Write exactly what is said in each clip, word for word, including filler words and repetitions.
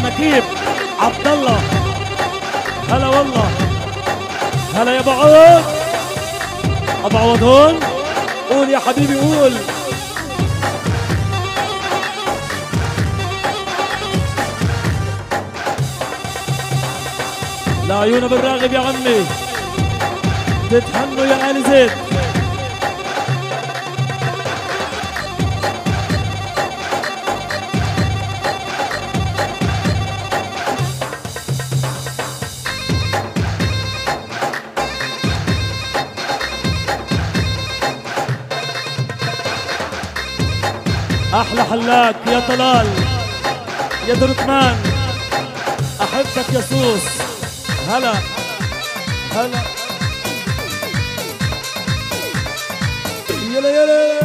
نكيب عبد الله. هلا والله، هلا يا ابو عوض. ابو عوض هون، قول يا حبيبي قول. لعيون بالراغب يا عمي، تتحنوا يا آل زيد. احلى حلاق يا طلال يا دركمان، احبك يا سوس. هلا هلا يلا يلا.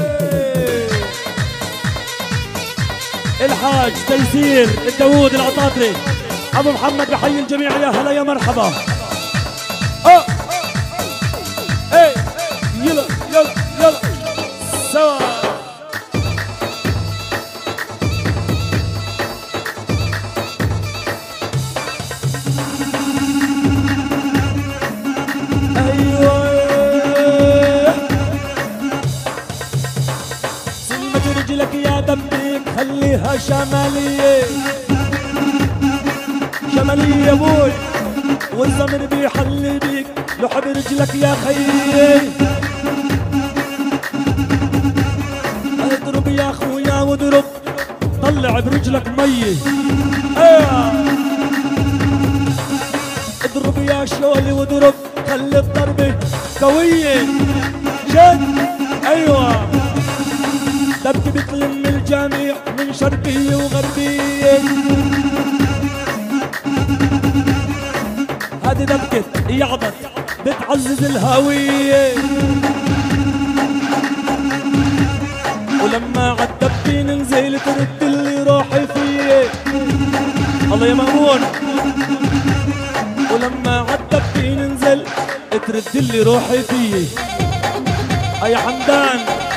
الحاج تيسير الداوود العطاطري ابو محمد بحيي الجميع. يا هلا يا مرحبا. اه ايه يلا يلا يلا سوا. رجلك يا دبيك خليها شمالية شمالية يا ابوي، والزمن بيحلي بيك لحب رجلك يا خيي. اضرب يا اخويا واضرب، طلع برجلك مية. ايه اضرب يا شولي واضرب، خلي الضربة قوية جد. ايوه دبكة بتلم الجميع من شرقية وغربية. هذه دبكة يعبط بتعزز الهوية، ولما عالدبكة ننزل ترد اللي روحي فيه. الله يا مأمون. ولما عالدبكة ننزل ترد اللي روحي فيه. يا حمدان